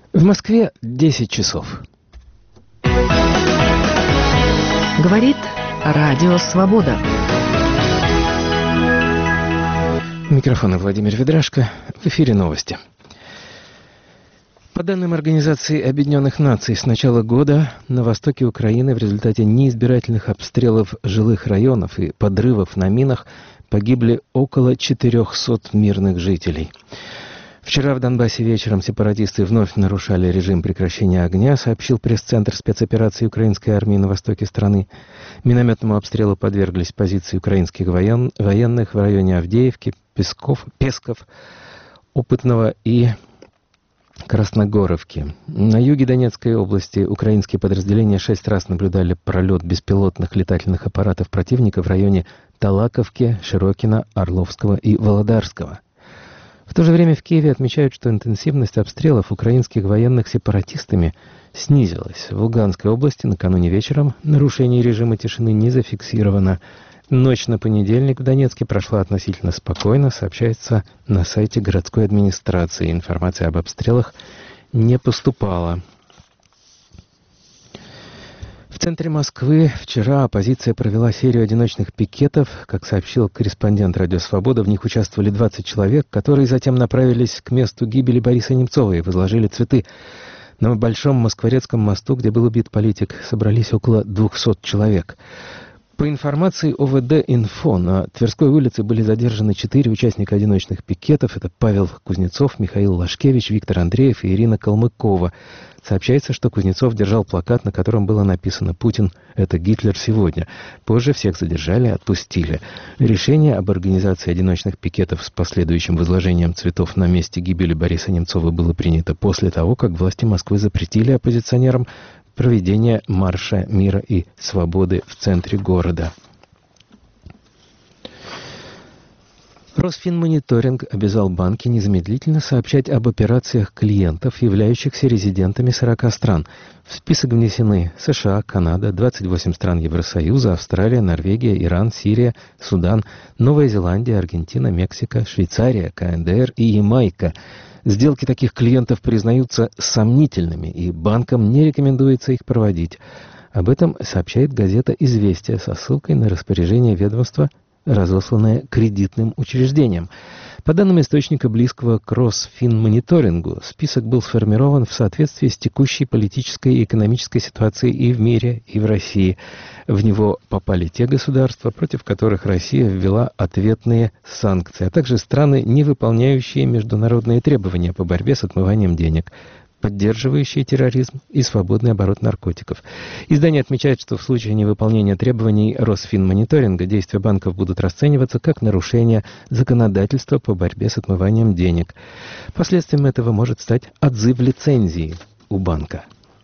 В Москве 10 часов. Говорит Радио Свобода. Микрофон Владимир Ведрашко. В эфире новости. По данным Организации Объединенных Наций, с начала года на востоке Украины в результате неизбирательных обстрелов жилых районов и подрывов на минах погибли около 400 мирных жителей. Вчера в Донбассе вечером сепаратисты вновь нарушали режим прекращения огня, сообщил пресс-центр спецоперации украинской армии на востоке страны. Минометному обстрелу подверглись позиции украинских военных в районе Авдеевки, Песков, Опытного и Красногоровки. На юге Донецкой области украинские подразделения 6 раз наблюдали пролет беспилотных летательных аппаратов противника в районе Талаковки, Широкино, Орловского и Володарского. В то же время в Киеве отмечают, что интенсивность обстрелов украинских военных сепаратистами снизилась. В Луганской области накануне вечером нарушение режима тишины не зафиксировано. Ночь на понедельник в Донецке прошла относительно спокойно, сообщается на сайте городской администрации. Информация об обстрелах не поступала. В центре Москвы вчера оппозиция провела серию одиночных пикетов. Как сообщил корреспондент «Радио Свобода», в них участвовали 20 человек, которые затем направились к месту гибели Бориса Немцова и возложили цветы. На Большом Москворецком мосту, где был убит политик, собрались около 200 человек. По информации ОВД-Инфо, на Тверской улице были задержаны 4 участника одиночных пикетов. Это Павел Кузнецов, Михаил Лашкевич, Виктор Андреев и Ирина Калмыкова. Сообщается, что Кузнецов держал плакат, на котором было написано «Путин – это Гитлер сегодня». Позже всех задержали и отпустили. Решение об организации одиночных пикетов с последующим возложением цветов на месте гибели Бориса Немцова было принято после того, как власти Москвы запретили оппозиционерам проведение марша мира и свободы в центре города. Росфинмониторинг обязал банки незамедлительно сообщать об операциях клиентов, являющихся резидентами 40 стран. В список внесены США, Канада, 28 стран Евросоюза, Австралия, Норвегия, Иран, Сирия, Судан, Новая Зеландия, Аргентина, Мексика, Швейцария, КНДР и Ямайка. Сделки таких клиентов признаются сомнительными, и банкам не рекомендуется их проводить. Об этом сообщает газета «Известия» со ссылкой на распоряжение ведомства, разосланное кредитным учреждениям. По данным источника, близкого к Росфинмониторингу, список был сформирован в соответствии с текущей политической и экономической ситуацией и в мире, и в России. В него попали те государства, против которых Россия ввела ответные санкции, а также страны, не выполняющие международные требования по борьбе с отмыванием денег, поддерживающие терроризм и свободный оборот наркотиков. Издание отмечает, что в случае невыполнения требований Росфинмониторинга действия банков будут расцениваться как нарушение законодательства по борьбе с отмыванием денег. Последствием этого может стать отзыв лицензии у банка.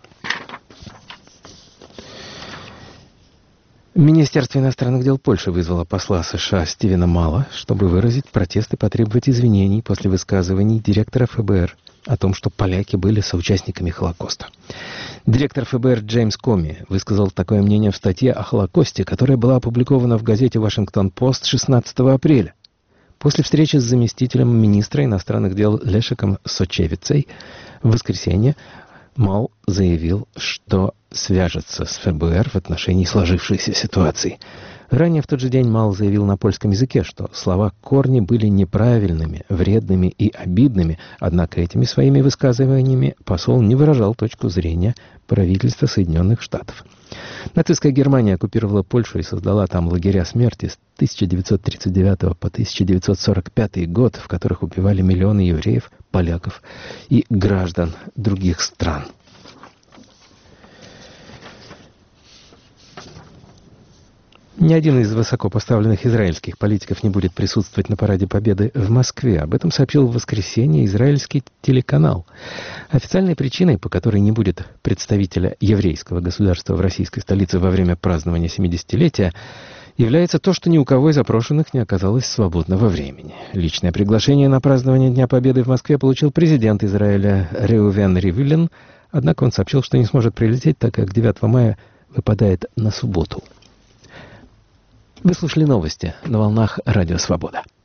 Министерство иностранных дел Польши вызвало посла США Стивена Мала, чтобы выразить протест и потребовать извинений после высказываний директора ФБР о том, что поляки были соучастниками Холокоста. Директор ФБР Джеймс Коми высказал такое мнение в статье о Холокосте, которая была опубликована в газете «Вашингтон-Пост» 16 апреля. После встречи с заместителем министра иностранных дел Лешеком Сочевицей в воскресенье Мал заявил, что свяжется с ФБР в отношении сложившейся ситуации. Ранее в тот же день Мал заявил на польском языке, что слова Корни были неправильными, вредными и обидными, однако этими своими высказываниями посол не выражал точку зрения правительства Соединенных Штатов. Нацистская Германия оккупировала Польшу и создала там лагеря смерти с 1939 по 1945 год, в которых убивали миллионы евреев, поляков и граждан других стран. Ни один из высокопоставленных израильских политиков не будет присутствовать на Параде Победы в Москве. Об этом сообщил в воскресенье израильский телеканал. Официальной причиной, по которой не будет представителя еврейского государства в российской столице во время празднования 70-летия, является то, что ни у кого из опрошенных не оказалось свободного времени. Личное приглашение на празднование Дня Победы в Москве получил президент Израиля Реувен Ривлин, однако он сообщил, что не сможет прилететь, так как 9 мая выпадает на субботу. Вы слушали новости на волнах Радио Свобода.